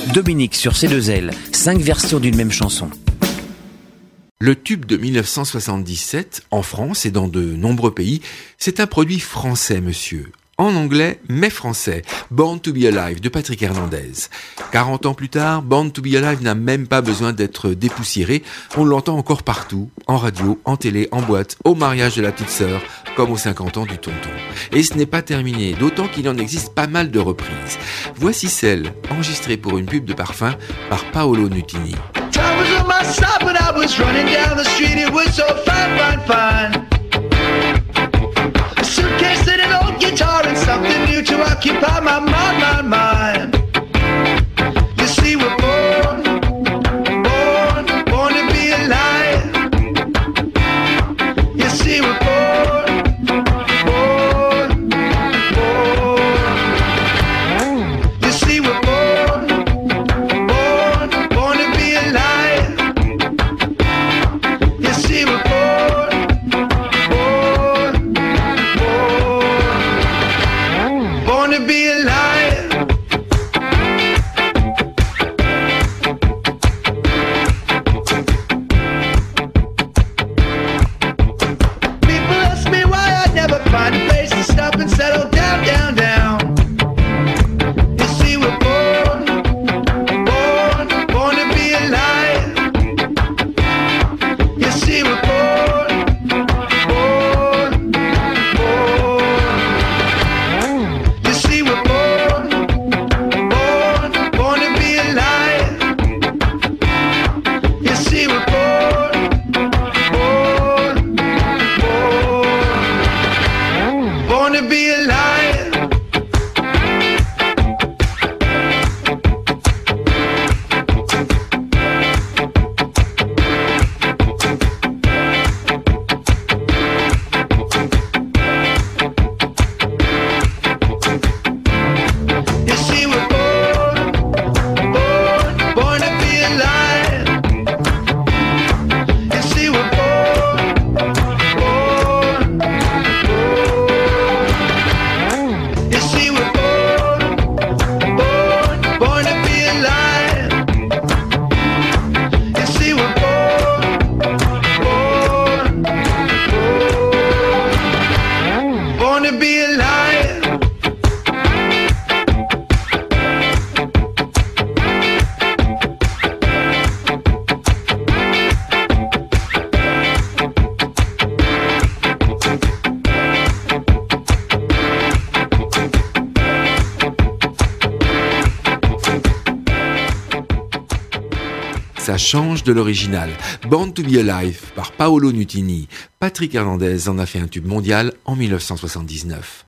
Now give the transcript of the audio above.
Dominique sur C2L, 5 versions d'une même chanson. Le tube de 1977, en France et dans de nombreux pays, c'est un produit français, monsieur. En anglais, mais français. Born to be Alive de Patrick Hernandez. 40 ans plus tard, Born to be Alive n'a même pas besoin d'être dépoussiéré. On l'entend encore partout, en radio, en télé, en boîte, au mariage de la petite sœur, comme aux 50 ans du tonton. Et ce n'est pas terminé, d'autant qu'il en existe pas mal de reprises. Voici celle, enregistrée pour une pub de parfum par Paolo Nutini. Guitar and something new to occupy my mind. You see, we're born to be alive. You see, we're born. You see, we're born to be alive. You see, we're born. Born to be alive. People ask me why I never find a place to stop and settle down, down, down. You see, we're born to be alive. You see, we're born. Ça change de l'original. Born to be Alive par Paolo Nutini. Patrick Hernandez en a fait un tube mondial en 1979.